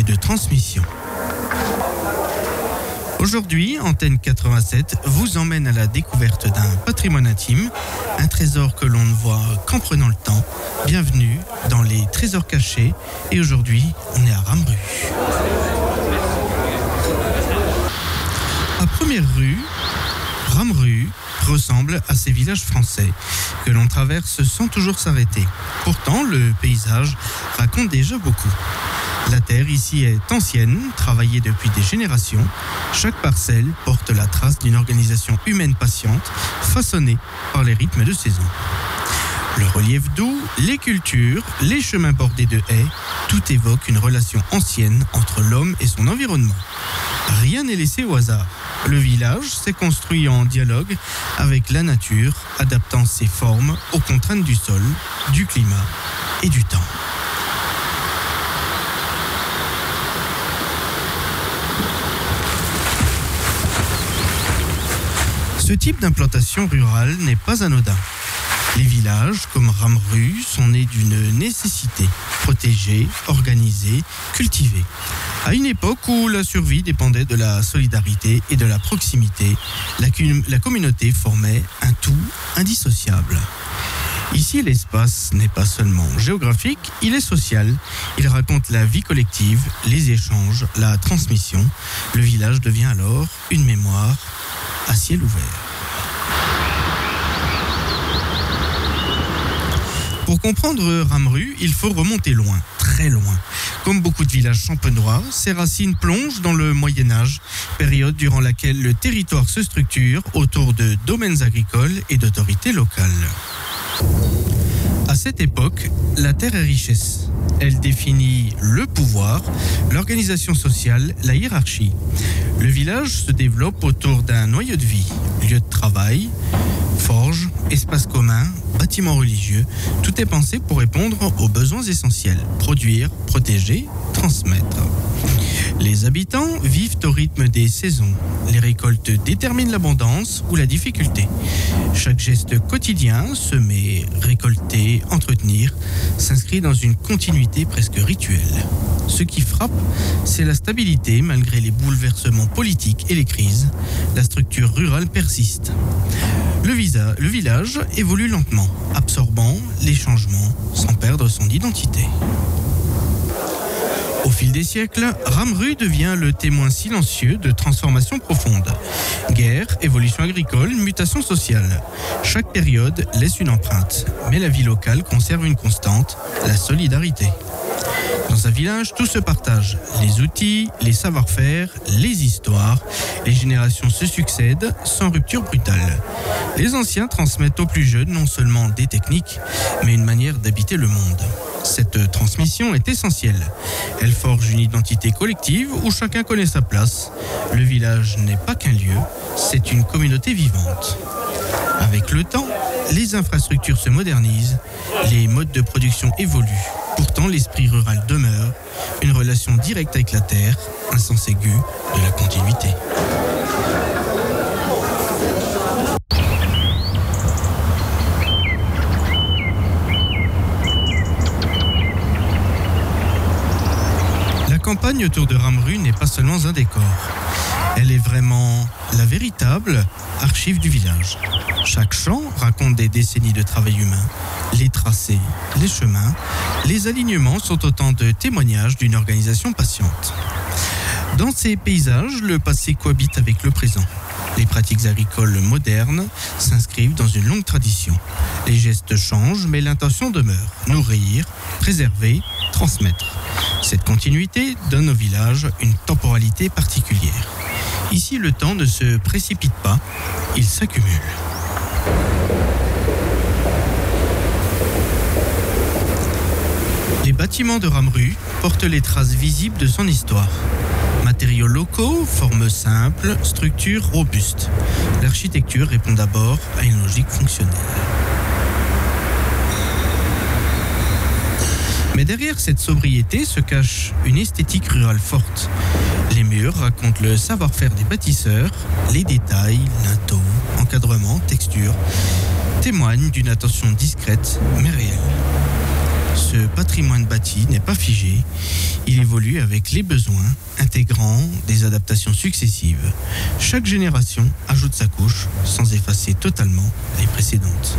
et de transmission. Aujourd'hui, Antenne 87 vous emmène à la découverte d'un patrimoine intime, un trésor que l'on ne voit qu'en prenant le temps. Bienvenue dans les trésors cachés et aujourd'hui, on est à Ramru. À première vue, Ramru ressemble à ces villages français que l'on traverse sans toujours s'arrêter. Pourtant, le paysage raconte déjà beaucoup. La terre ici est ancienne, travaillée depuis des générations. Chaque parcelle porte la trace d'une organisation humaine patiente, façonnée par les rythmes de saison. Le relief doux, les cultures, les chemins bordés de haies, tout évoque une relation ancienne entre l'homme et son environnement. Rien n'est laissé au hasard. Le village s'est construit en dialogue avec la nature, adaptant ses formes aux contraintes du sol, du climat et du temps. Ce type d'implantation rurale n'est pas anodin. Les villages, comme Ramru, sont nés d'une nécessité, protégés, organisés, cultivés. À une époque où la survie dépendait de la solidarité et de la proximité, la communauté formait un tout indissociable. Ici, l'espace n'est pas seulement géographique, il est social. Il raconte la vie collective, les échanges, la transmission. Le village devient alors une mémoire à ciel ouvert. Pour comprendre Ramru, il faut remonter loin, très loin. Comme beaucoup de villages champenois, ses racines plongent dans le Moyen-Âge, période durant laquelle le territoire se structure autour de domaines agricoles et d'autorités locales. À cette époque, la terre est richesse. Elle définit le pouvoir, l'organisation sociale, la hiérarchie. Le village se développe autour d'un noyau de vie, lieu de travail, forge, espace commun, bâtiments religieux. Tout est pensé pour répondre aux besoins essentiels, produire, protéger, transmettre. Les habitants vivent au rythme des saisons. Les récoltes déterminent l'abondance ou la difficulté. Chaque geste quotidien, semer, récolter, entretenir, s'inscrit dans une continuité presque rituelle. Ce qui frappe, c'est la stabilité malgré les bouleversements politiques et les crises. La structure rurale persiste. Le village évolue lentement, absorbant les changements sans perdre son identité. Au fil des siècles, Ramru devient le témoin silencieux de transformations profondes. Guerre, évolution agricole, mutation sociale. Chaque période laisse une empreinte, mais la vie locale conserve une constante, la solidarité. Dans un village, tout se partage. Les outils, les savoir-faire, les histoires. Les générations se succèdent sans rupture brutale. Les anciens transmettent aux plus jeunes non seulement des techniques, mais une manière d'habiter le monde. Cette transmission est essentielle. Elle forge une identité collective où chacun connaît sa place. Le village n'est pas qu'un lieu, c'est une communauté vivante. Avec le temps, les infrastructures se modernisent, les modes de production évoluent. Pourtant, l'esprit rural demeure, une relation directe avec la terre, un sens aigu de la continuité. La campagne autour de Ramru n'est pas seulement un décor. Elle est vraiment la véritable archive du village. Chaque champ raconte des décennies de travail humain. Les tracés, les chemins, les alignements sont autant de témoignages d'une organisation patiente. Dans ces paysages, le passé cohabite avec le présent. Les pratiques agricoles modernes s'inscrivent dans une longue tradition. Les gestes changent, mais l'intention demeure. Nourrir, préserver, transmettre. Cette continuité donne au village une temporalité particulière. Ici, le temps ne se précipite pas, il s'accumule. Les bâtiments de Ramru portent les traces visibles de son histoire. Matériaux locaux, formes simples, structures robustes. L'architecture répond d'abord à une logique fonctionnelle. Mais derrière cette sobriété se cache une esthétique rurale forte. Les murs racontent le savoir-faire des bâtisseurs, les détails, linteaux, encadrement, texture, témoignent d'une attention discrète mais réelle. Ce patrimoine bâti n'est pas figé, il évolue avec les besoins, intégrant des adaptations successives. Chaque génération ajoute sa couche sans effacer totalement les précédentes.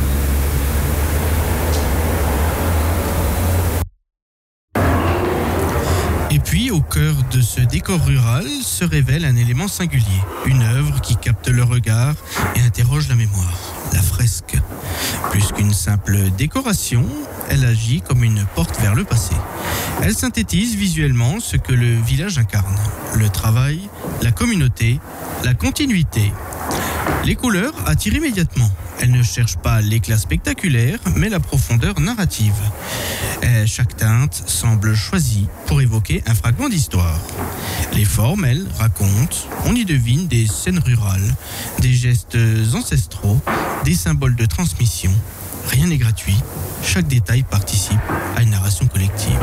Et puis, au cœur de ce décor rural se révèle un élément singulier, une œuvre qui capte le regard et interroge la mémoire, la fresque. Plus qu'une simple décoration, elle agit comme une porte vers le passé. Elle synthétise visuellement ce que le village incarne, le travail, la communauté, la continuité. Les couleurs attirent immédiatement. Elles ne cherchent pas l'éclat spectaculaire, mais la profondeur narrative. Et chaque teinte semble choisie pour évoquer un fragment d'histoire. Les formes, elles, racontent, on y devine des scènes rurales, des gestes ancestraux, des symboles de transmission. Rien n'est gratuit, chaque détail participe à une narration collective.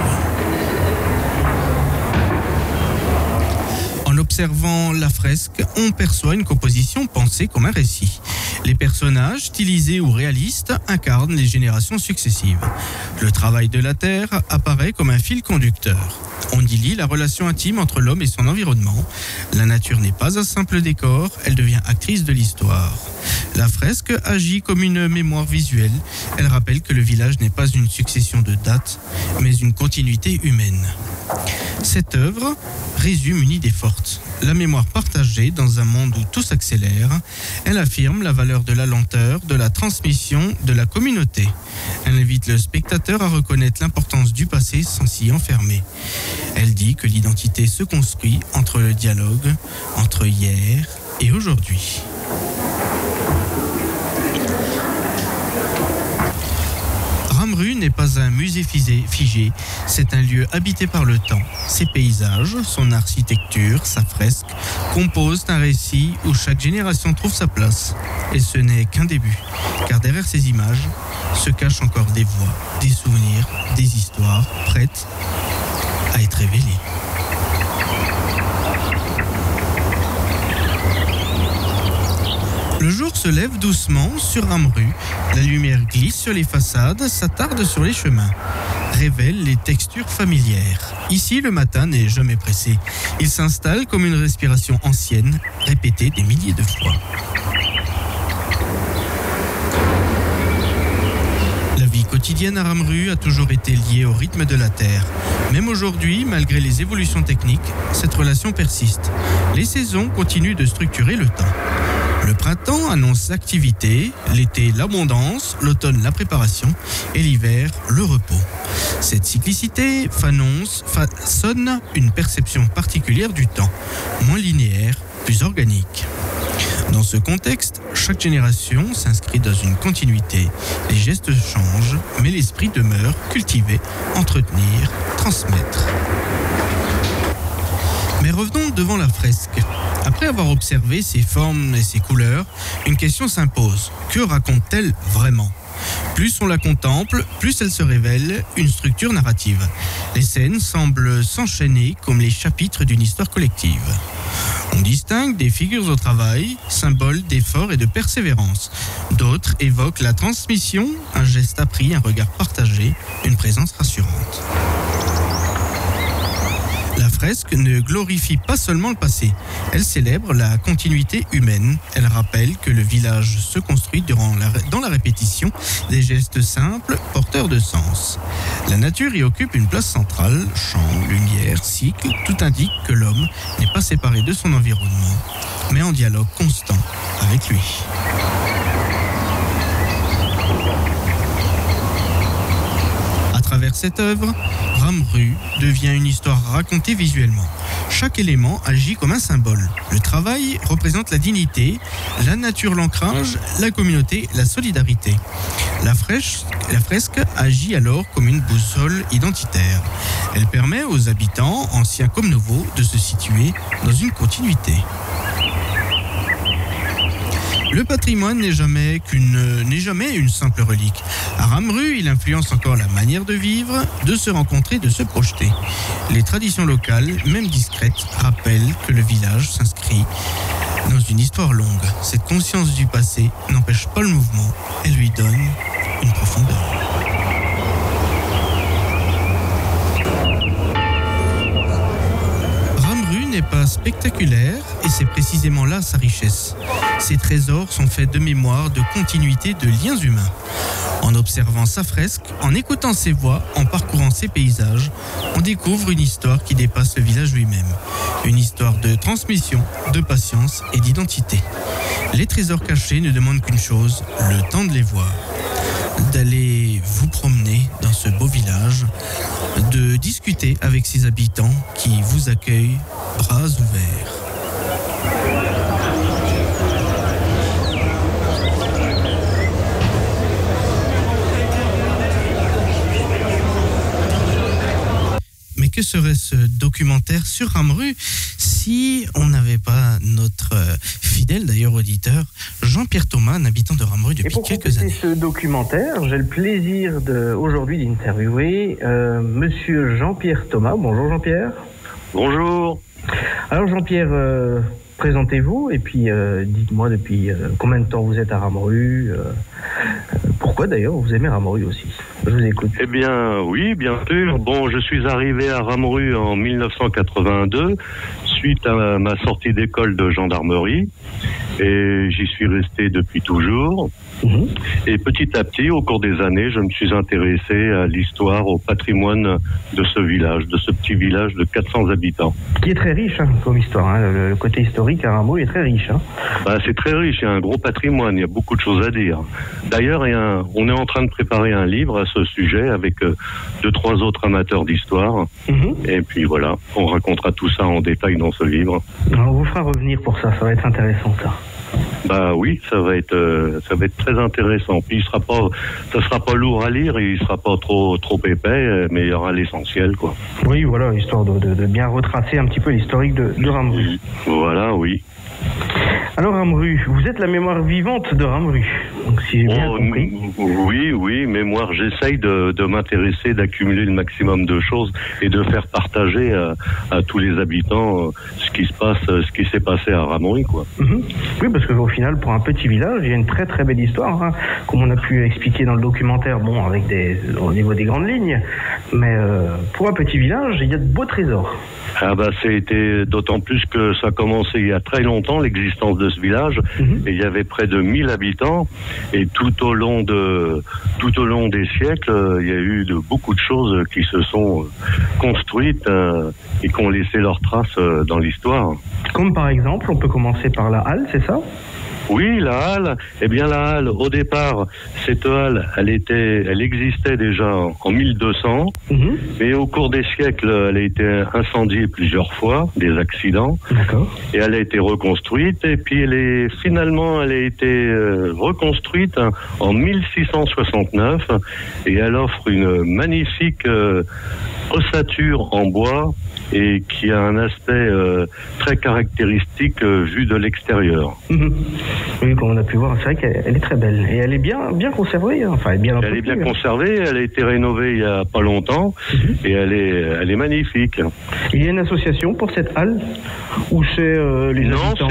En observant la fresque, on perçoit une composition pensée comme un récit. Les personnages, stylisés ou réalistes, incarnent les générations successives. Le travail de la terre apparaît comme un fil conducteur. On y lit la relation intime entre l'homme et son environnement. La nature n'est pas un simple décor, elle devient actrice de l'histoire. La fresque agit comme une mémoire visuelle. Elle rappelle que le village n'est pas une succession de dates, mais une continuité humaine. Cette œuvre résume une idée forte. La mémoire partagée dans un monde où tout s'accélère, elle affirme la valeur de la lenteur, de la transmission, de la communauté. Elle invite le spectateur à reconnaître l'importance du passé sans s'y enfermer. Elle dit que l'identité se construit entre le dialogue, entre hier et aujourd'hui. Ramru n'est pas un musée figé, c'est un lieu habité par le temps. Ses paysages, son architecture, sa fresque composent un récit où chaque génération trouve sa place. Et ce n'est qu'un début, car derrière ces images se cachent encore des voix, des souvenirs, des histoires prêtes à être révélées. Le jour se lève doucement sur Ramru, la lumière glisse sur les façades, s'attarde sur les chemins, révèle les textures familières. Ici, le matin n'est jamais pressé. Il s'installe comme une respiration ancienne, répétée des milliers de fois. La vie quotidienne à Ramru a toujours été liée au rythme de la terre. Même aujourd'hui, malgré les évolutions techniques, cette relation persiste. Les saisons continuent de structurer le temps. Le printemps annonce l'activité, l'été l'abondance, l'automne la préparation et l'hiver le repos. Cette cyclicité façonne une perception particulière du temps, moins linéaire, plus organique. Dans ce contexte, chaque génération s'inscrit dans une continuité. Les gestes changent, mais l'esprit demeure cultiver, entretenir, transmettre. Mais revenons devant la fresque. Après avoir observé ses formes et ses couleurs, une question s'impose. Que raconte-t-elle vraiment ? Plus on la contemple, plus elle se révèle une structure narrative. Les scènes semblent s'enchaîner comme les chapitres d'une histoire collective. On distingue des figures au travail, symboles d'effort et de persévérance. D'autres évoquent la transmission, un geste appris, un regard partagé, une présence rassurante. La fresque ne glorifie pas seulement le passé, elle célèbre la continuité humaine. Elle rappelle que le village se construit dans la répétition des gestes simples, porteurs de sens. La nature y occupe une place centrale, champs, lumière, cycle, tout indique que l'homme n'est pas séparé de son environnement, mais en dialogue constant avec lui. À travers cette œuvre, Ramru devient une histoire racontée visuellement. Chaque élément agit comme un symbole. Le travail représente la dignité, la nature l'ancrage, la communauté la solidarité. La fresque agit alors comme une boussole identitaire. Elle permet aux habitants, anciens comme nouveaux, de se situer dans une continuité. Le patrimoine n'est jamais une simple relique. À Ramru, il influence encore la manière de vivre, de se rencontrer, de se projeter. Les traditions locales, même discrètes, rappellent que le village s'inscrit dans une histoire longue. Cette conscience du passé n'empêche pas le mouvement, elle lui donne une profondeur. spectaculaire et c'est précisément là sa richesse. Ces trésors sont faits de mémoire, de continuité, de liens humains. En observant sa fresque, en écoutant ses voix, en parcourant ses paysages, on découvre une histoire qui dépasse le village lui-même. Une histoire de transmission, de patience et d'identité. Les trésors cachés ne demandent qu'une chose, le temps de les voir. D'aller vous promener dans ce beau village, de discuter avec ses habitants qui vous accueillent bras ouverts. Mais que serait ce documentaire sur Ramru si on n'avait pas notre fidèle d'ailleurs auditeur, Jean-Pierre Thomas, un habitant de Ramru depuis quelques années. Et pour ce documentaire, j'ai le plaisir aujourd'hui d'interviewer Monsieur Jean-Pierre Thomas. Bonjour Jean-Pierre. Bonjour. Alors Jean-Pierre, présentez-vous et puis dites-moi depuis combien de temps vous êtes à Ramru, pourquoi d'ailleurs vous aimez Ramru aussi. Je vous écoute. Eh bien oui, bien sûr. Bon, je suis arrivé à Ramru en 1982 suite à ma sortie d'école de gendarmerie et j'y suis resté depuis toujours. Et petit à petit, au cours des années, je me suis intéressé à l'histoire, au patrimoine de ce village, de ce petit village de 400 habitants. Qui est très riche comme histoire, hein. Le côté historique à Ramru est très riche. C'est très riche, il y a un gros patrimoine, il y a beaucoup de choses à dire. D'ailleurs, on est en train de préparer un livre à ce sujet avec 2-3 autres amateurs d'histoire. Et puis voilà, on racontera tout ça en détail dans ce livre. Alors, on vous fera revenir pour ça va être intéressant ça. Oui, ça va être très intéressant. Puis ça sera pas lourd à lire, et il sera pas trop épais, mais il y aura l'essentiel, quoi. Oui, voilà, histoire de bien retracer un petit peu l'historique de Ramru. Voilà, oui. Alors Ramru, vous êtes la mémoire vivante de Ramru, donc si j'ai bien compris. Oui, mémoire. J'essaye de m'intéresser, d'accumuler le maximum de choses et de faire partager à tous les habitants ce qui s'est passé à Ramru, quoi. Oui, parce qu'au final, pour un petit village, il y a une très très belle histoire, comme on a pu expliquer dans le documentaire, avec au niveau des grandes lignes, mais pour un petit village, il y a de beaux trésors. C'était d'autant plus que ça a commencé il y a très longtemps, l'existence de ce village, et il y avait près de 1000 habitants, et tout au long des siècles, il y a eu beaucoup de choses qui se sont construites et qui ont laissé leurs traces dans l'histoire. Comme par exemple, on peut commencer par la halle, c'est ça ? Oui, la halle. Eh bien, la halle, au départ, cette halle, elle existait déjà en 1200. Mais au cours des siècles, elle a été incendiée plusieurs fois, des accidents. D'accord. Et elle a été reconstruite. Et puis, elle a été reconstruite en 1669. Et elle offre une magnifique ossature en bois et qui a un aspect très caractéristique vu de l'extérieur. Oui, comme on a pu voir, c'est vrai qu'elle est très belle. Et elle est bien conservée, elle est bien Elle est bien conservée, elle a été rénovée il n'y a pas longtemps, et elle est magnifique. Il y a une association pour cette halle ou c'est les habitants?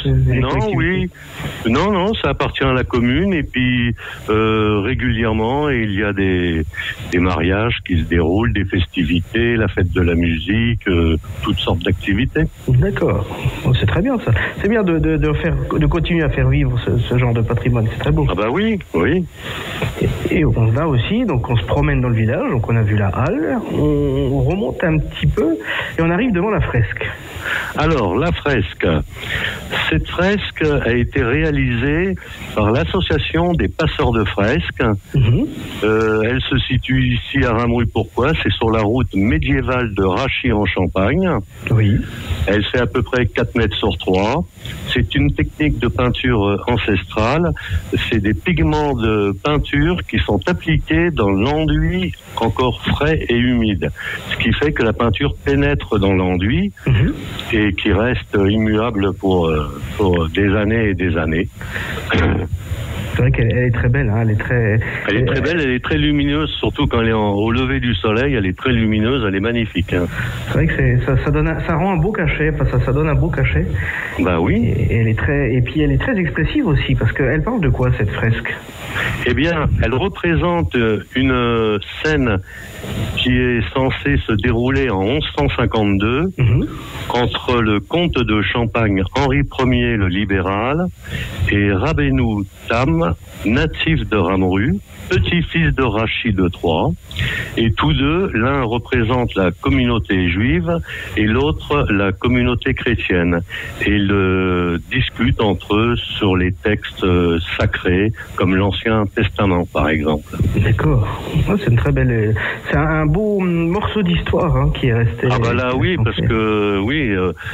Non, ça appartient à la commune, et puis régulièrement, il y a des mariages qui se déroulent, des festivités, la fête de la musique, toutes sortes d'activités. D'accord, c'est très bien ça. C'est bien de continuer à faire vivre ce genre de patrimoine, c'est très beau. Oui. Et on va aussi, donc on se promène dans le village, donc on a vu la halle, on remonte un petit peu et on arrive devant la fresque. Alors, la fresque. Cette fresque a été réalisée par l'association des passeurs de fresques. Elle se situe ici à Ramru. Pourquoi ? C'est sur la route médiévale de Rachy en Champagne. Oui. Elle fait à peu près 4 mètres sur 3. C'est une technique de peinture ancestrale. C'est des pigments de peinture qui sont appliqués dans l'enduit encore frais et humide. Ce qui fait que la peinture pénètre dans l'enduit et qui reste immuable pour des années et des années. C'est vrai qu'elle est très belle, hein, elle est très belle, elle est très lumineuse, surtout quand elle est au lever du soleil, elle est très lumineuse, elle est magnifique. Hein. C'est vrai que ça rend un beau cachet, ça donne un beau cachet. Bah oui. Et puis elle est très expressive aussi, parce qu'elle parle de quoi cette fresque? Eh bien, elle représente une scène qui est censée se dérouler en 1152 entre le comte de Champagne Henri Ier le libéral et Rabbeinu Tam, natif de Ramru, petit-fils de Rachid III, et tous deux, l'un représente la communauté juive et l'autre la communauté chrétienne. Et ils discutent entre eux sur les textes sacrés, comme l'Ancien Testament, par exemple. D'accord. Oh, c'est une très belle... C'est un beau morceau d'histoire hein, qui est resté... Ah bah là, oui, parce que, oui,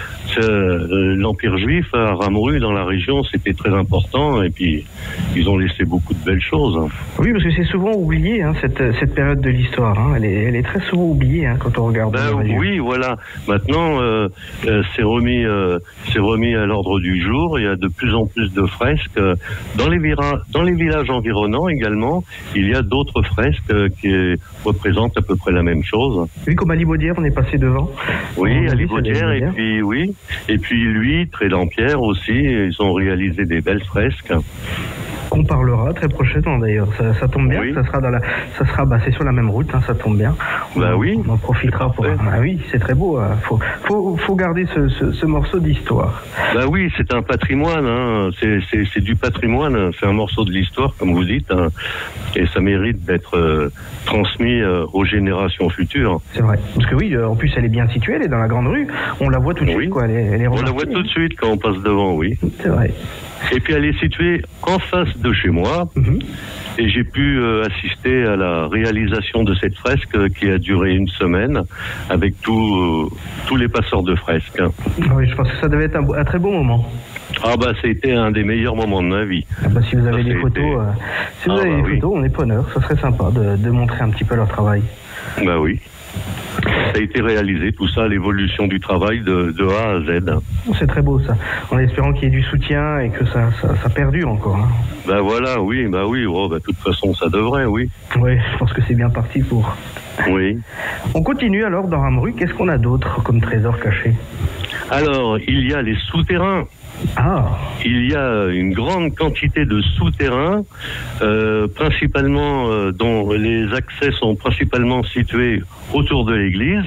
l'Empire juif à Ramru, dans la région, c'était très important, et puis ils ont laissé beaucoup de belles choses. Oui, parce que c'est souvent oublié, hein, cette période de l'histoire. Hein. Elle est très souvent oubliée hein, quand on regarde. Oui, voilà. Maintenant, c'est remis à l'ordre du jour. Il y a de plus en plus de fresques. Dans les villages environnants également, il y a d'autres fresques qui représentent à peu près la même chose. Oui, comme à Libaudière, on est passé devant. Oui, à Libaudière, et puis oui. Et puis Lhuit, et Dampierre aussi, ils ont réalisé des belles fresques. On parlera très prochainement d'ailleurs. Ça tombe bien. Oui. C'est sur la même route. Hein, ça tombe bien. On en profitera pour. Ah oui, c'est très beau. Faut garder ce morceau d'histoire. Bah oui, c'est un patrimoine. Hein. C'est du patrimoine. C'est un morceau de l'histoire, comme vous dites, hein. Et ça mérite d'être transmis aux générations futures. C'est vrai. Parce que oui, en plus, elle est bien située. Elle est dans la grande rue. On la voit tout de suite. Quoi. Elle est on la voit tout de suite quand on passe devant. Oui. C'est vrai. Et puis elle est située en face de chez moi et j'ai pu assister à la réalisation de cette fresque qui a duré une semaine avec tous les passeurs de fresques. Oui, je pense que ça devait être un très beau moment. Ah bah c'était un des meilleurs moments de ma vie. Ah bah, si vous avez des photos, photos, on est preneur. Ça serait sympa de montrer un petit peu leur travail. Bah oui. Ça a été réalisé, tout ça, l'évolution du travail de A à Z. C'est très beau ça, en espérant qu'il y ait du soutien et que ça perdure encore. Hein. Ben voilà, oui, de toute façon ça devrait, oui. Oui, je pense que c'est bien parti pour. Oui. On continue alors dans Ramru, qu'est-ce qu'on a d'autre comme trésor caché? Alors, il y a les souterrains. Il y a une grande quantité de souterrains, principalement dont les accès sont principalement situés autour de l'église.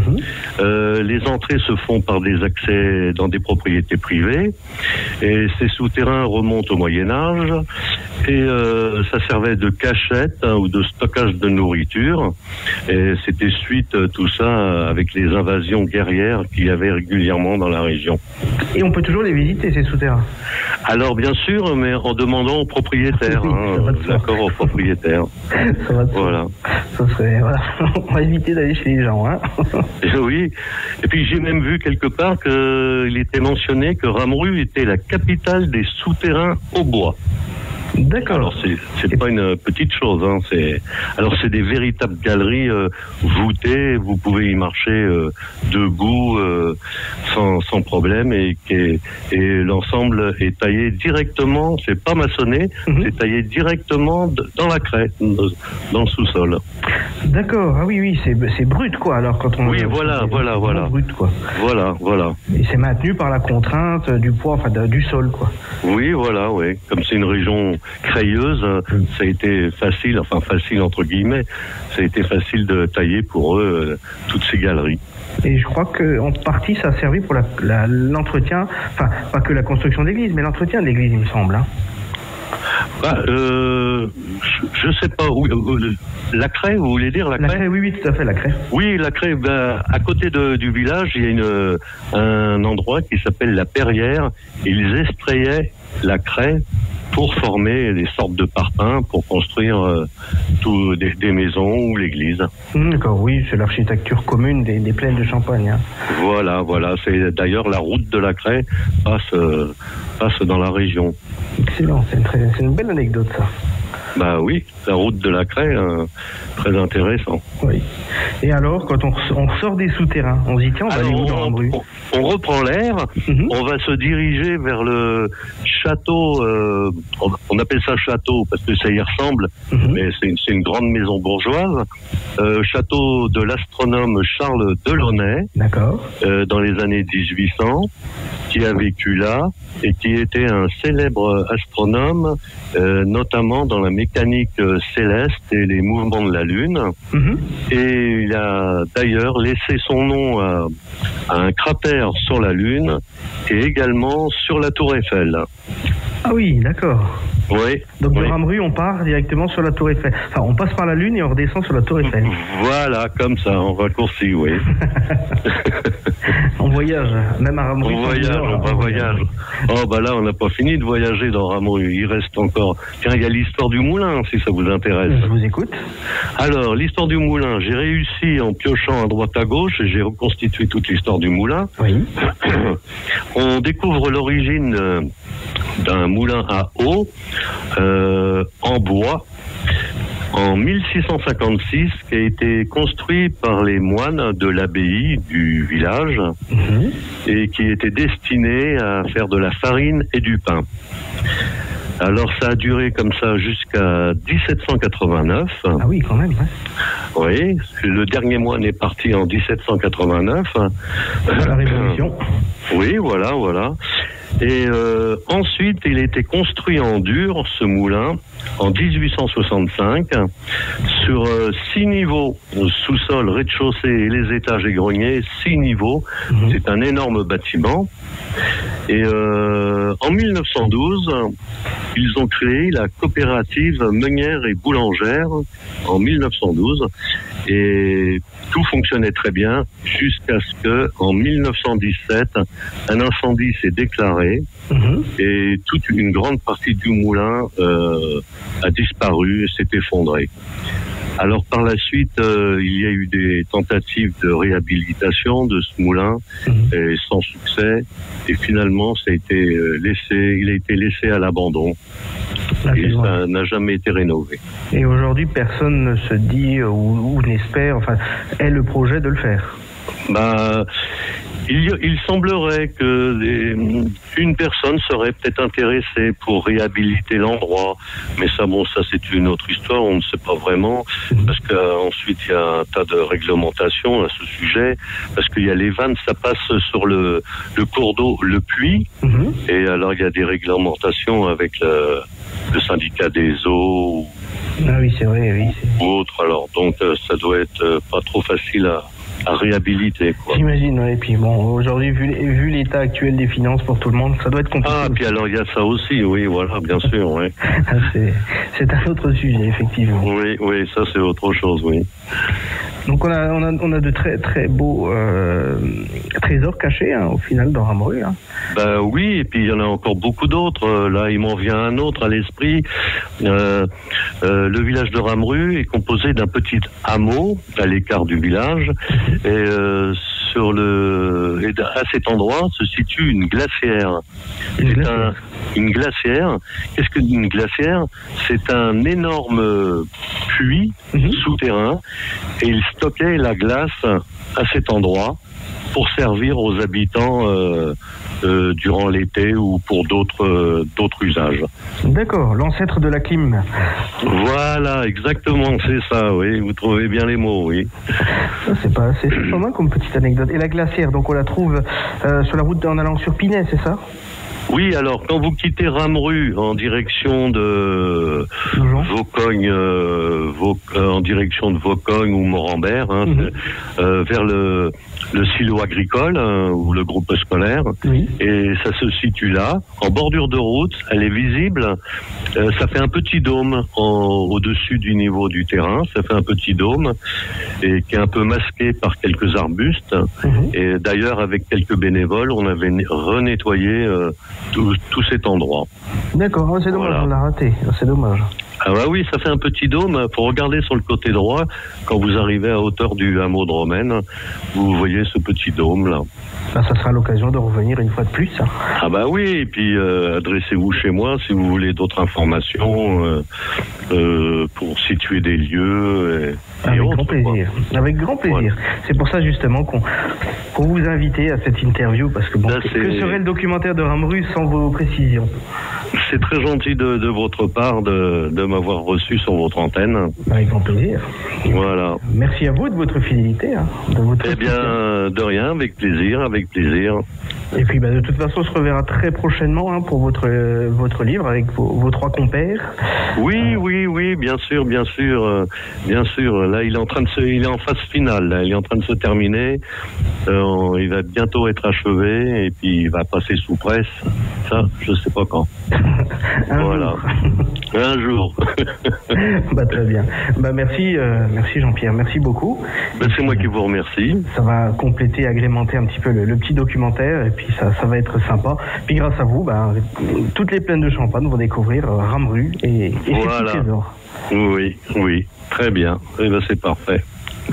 Les entrées se font par des accès dans des propriétés privées. Et ces souterrains remontent au Moyen-Âge. Et ça servait de cachette ou de stockage de nourriture. Et c'était suite tout ça avec les invasions guerrières qu'il y avait régulièrement dans la région. Et on peut toujours les visiter, ces souterrains? Alors bien sûr, mais en demandant aux propriétaires, l'accord aux propriétaires. Ça va voilà. Ça serait, on va éviter d'aller chez les gens. Hein. Oui, et puis j'ai même vu quelque part qu'il était mentionné que Ramru était la capitale des souterrains au bois. D'accord. Alors c'est pas une petite chose, hein. C'est des véritables galeries voûtées. Vous pouvez y marcher debout sans problème et l'ensemble est taillé directement. C'est pas maçonné, c'est taillé directement dans la craie, dans le sous-sol. D'accord. Ah oui, c'est brut quoi. Alors quand on. Oui, voilà. Brut quoi. Voilà. Et c'est maintenu par la contrainte du poids, du sol quoi. Oui, voilà, oui. Comme c'est une région crayeuse, ça a été facile entre guillemets, ça a été facile de tailler pour eux toutes ces galeries. Et je crois qu'en partie ça a servi pour l'entretien, enfin pas que la construction de l'église, mais l'entretien de l'église il me semble. Hein. Je sais pas où. La craie, vous voulez dire la craie? Oui, tout à fait, la craie. Oui, la craie. À côté du village, il y a un endroit qui s'appelle la Perrière. Ils extrayaient la craie pour former des sortes de parpaings pour construire des maisons ou l'église. D'accord, oui, c'est l'architecture commune des plaines de Champagne. Hein. Voilà. C'est d'ailleurs la route de la craie passe dans la région. Excellent, c'est une belle anecdote ça. Bah oui, la route de la Craie, très intéressant. Oui. Et alors, quand on sort des souterrains, on se dit tiens, on va aller où dans Ramru ? On reprend l'air, on va se diriger vers le château, on appelle ça château parce que ça y ressemble, mais c'est une grande maison bourgeoise, château de l'astronome Charles Delaunay, dans les années 1800, qui a vécu là et qui était un célèbre astronome, notamment dans la mécanique céleste et les mouvements de la Lune. Et il a d'ailleurs laissé son nom à un cratère sur la Lune et également sur la Tour Eiffel. Ah oui, d'accord. Oui. Donc de Ramru, on part directement sur la Tour Eiffel. Enfin, on passe par la Lune et on redescend sur la Tour Eiffel. Voilà, comme ça, en raccourci, oui. On voyage, même à Ramru. On voyage. Oh, bah là, on n'a pas fini de voyager dans Ramru. Il reste encore... Tiens, il y a l'histoire du moulin, si ça vous intéresse. Je vous écoute. Alors, l'histoire du moulin, j'ai réussi en piochant à droite à gauche et j'ai reconstitué toute l'histoire du moulin. Oui. On découvre l'origine d'un moulin à eau en bois en 1656 qui a été construit par les moines de l'abbaye du village et qui était destiné à faire de la farine et du pain. Alors ça a duré comme ça jusqu'à 1789. Ah oui, quand même. Oui, le dernier moine est parti en 1789. La Révolution. Oui, voilà. Et ensuite, il a été construit en dur, ce moulin, en 1865, sur 6 niveaux, sous-sol, rez-de-chaussée et les étages et greniers, 6 niveaux. C'est un énorme bâtiment. Et en 1912, ils ont créé la coopérative meunière et boulangère en 1912. Et tout fonctionnait très bien jusqu'à ce que, en 1917, un incendie s'est déclaré et toute une grande partie du moulin a disparu et s'est effondré. Alors par la suite, il y a eu des tentatives de réhabilitation de ce moulin et sans succès. Et finalement, il a été laissé à l'abandon. Et ça n'a jamais été rénové. Et aujourd'hui, personne ne se dit ou n'espère, ait le projet de le faire. Il semblerait que une personne serait peut-être intéressée pour réhabiliter l'endroit, mais ça c'est une autre histoire, on ne sait pas vraiment, parce qu'ensuite il y a un tas de réglementations à ce sujet, parce qu'il y a les vannes, ça passe sur le cours d'eau, le puits, et alors il y a des réglementations avec le syndicat des eaux. Ah oui, c'est vrai, oui. Ou autre, alors donc ça doit être pas trop facile à réhabiliter, quoi. J'imagine, et puis aujourd'hui, vu l'état actuel des finances pour tout le monde, ça doit être compliqué. Ah, puis alors il y a ça aussi, oui, voilà, bien sûr, oui. C'est un autre sujet, effectivement. Oui, ça c'est autre chose, oui. Donc on a de très très beaux trésors cachés au final dans Ramru. Oui, et puis il y en a encore beaucoup d'autres. Là, il m'en vient un autre à l'esprit. Le village de Ramru est composé d'un petit hameau à l'écart du village, et à cet endroit se situe une glacière. Une glacière. Qu'est-ce qu'une glacière ? C'est un énorme puits souterrain, et il stockait la glace à cet endroit pour servir aux habitants durant l'été ou pour d'autres usages. D'accord, l'ancêtre de la clim. Voilà, exactement, c'est ça, oui, vous trouvez bien les mots, oui. C'est pas mal comme petite anecdote. Et la glacière, donc on la trouve sur la route en allant sur Pinet, c'est ça ? Oui, alors quand vous quittez Ramru en direction de Vaucogne, en direction de Vaucogne ou Morambert, vers le silo agricole ou le groupe scolaire, et ça se situe là, en bordure de route, elle est visible, ça fait un petit dôme au-dessus du niveau du terrain, ça fait un petit dôme, et qui est un peu masqué par quelques arbustes, et d'ailleurs avec quelques bénévoles, on avait renettoyé tout cet endroit. D'accord, c'est dommage, on l'a raté, c'est dommage. Ah bah oui, ça fait un petit dôme. Faut regarder sur le côté droit. Quand vous arrivez à hauteur du hameau de Romaine, vous voyez ce petit dôme là. Ça sera l'occasion de revenir une fois de plus. Hein. Ah bah oui, et puis adressez-vous chez moi si vous voulez d'autres informations pour situer des lieux. Avec grand plaisir. Avec grand plaisir. Ouais. C'est pour ça justement qu'on vous invitait à cette interview, parce que que serait le documentaire de Ramru sans vos précisions? C'est très gentil de votre part de m'avoir reçu sur votre antenne. Avec grand plaisir. Voilà. Merci à vous de votre fidélité. Hein, eh bien, de rien, avec plaisir, avec plaisir. Et puis, de toute façon, on se reverra très prochainement pour votre livre avec vos 3 compères. Oui, bien sûr. Là, il est en phase finale. Là, il est en train de se terminer. Il va bientôt être achevé et puis il va passer sous presse. Ça, je sais pas quand. Voilà. Un jour. Très bien. Merci Jean-Pierre. Merci beaucoup. C'est moi qui vous remercie. Ça va compléter, agrémenter un petit peu le petit documentaire et puis ça va être sympa. Puis grâce à vous, toutes les plaines de Champagne vont découvrir Ramru et ses petits trésors. Oui. Très bien. C'est parfait.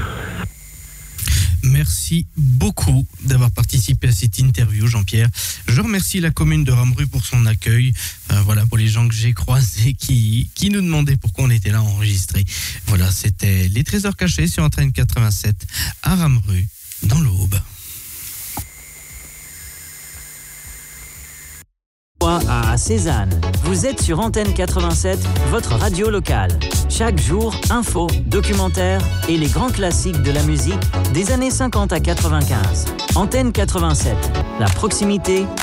Merci beaucoup d'avoir participé à cette interview, Jean-Pierre. Je remercie la commune de Ramru pour son accueil. Voilà, pour les gens que j'ai croisés qui nous demandaient pourquoi on était là enregistrés. Voilà, c'était Les Trésors Cachés sur Antenne 87 à Ramru, dans l'Aube. À Cézanne. Vous êtes sur Antenne 87, votre radio locale. Chaque jour, infos, documentaires et les grands classiques de la musique des années 50 à 95. Antenne 87, la proximité